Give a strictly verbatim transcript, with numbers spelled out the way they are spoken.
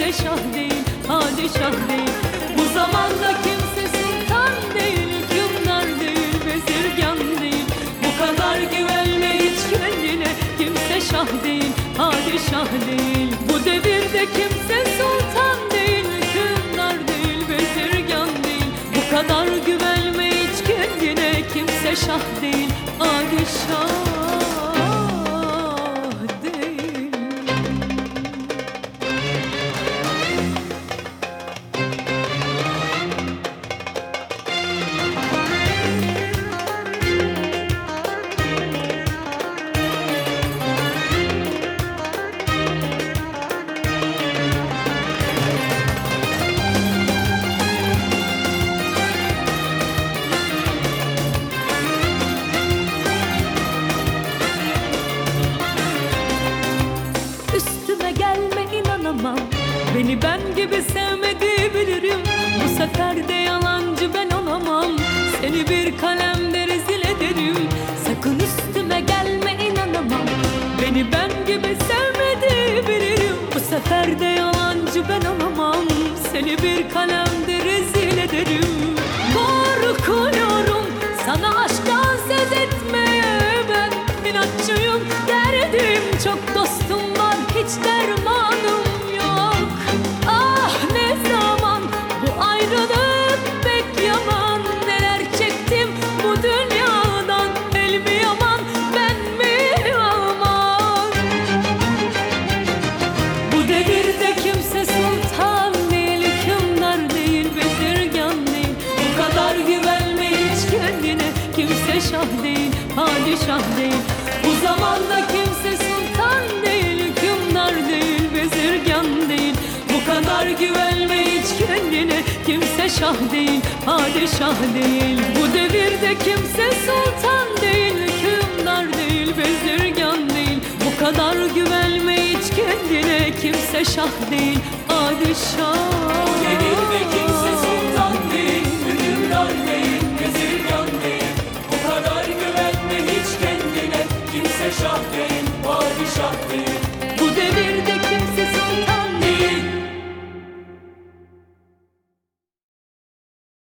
kimse şah değil, padişah değil. Bu zamanda kimse sultan değil, hükümdar değil, bezirgan değil. Bu kadar güvenme hiç kendine, kimse şah değil, padişah değil. Bu devirde kimse sultan değil, hükümdar değil, bezirgan değil. Bu kadar güvenme hiç kendine, kimse şah değil, padişah değil. Üstüme gelme, inanamam. Beni ben gibi sevmediği bilirim. Bu sefer de yalancı ben olamam. Seni bir kalemde rezil ederim. Sakın üstüme gelme, inanamam. Beni ben gibi sevmediği bilirim. Bu sefer de yalancı ben olamam. Seni bir kalemde rezil ederim. Korkuyorum sana aşktan söz etmeye. Ben inatçıyım, derdim çok, dostum var, hiç dermanım yok. Ah ne zaman bu ayrılık pek yaman. Neler çektim bu dünyadan, el mi yaman, ben mi aman. Bu devirde kimse sultan değil, hükümdar değil, bezirgan değil. Bu kadar güvenme hiç kendine, kimse şah değil, padişah değil. Bu zamanda kimse sultan değil, hükümdar değil, bezirgan değil. Bu kadar güvenme hiç kendine, kimse şah değil, padişah değil. Bu devirde kimse sultan değil, hükümdar değil, bezirgan değil. Bu kadar güvenme hiç kendine, kimse şah değil, padişah. Bu devirde kimse sultan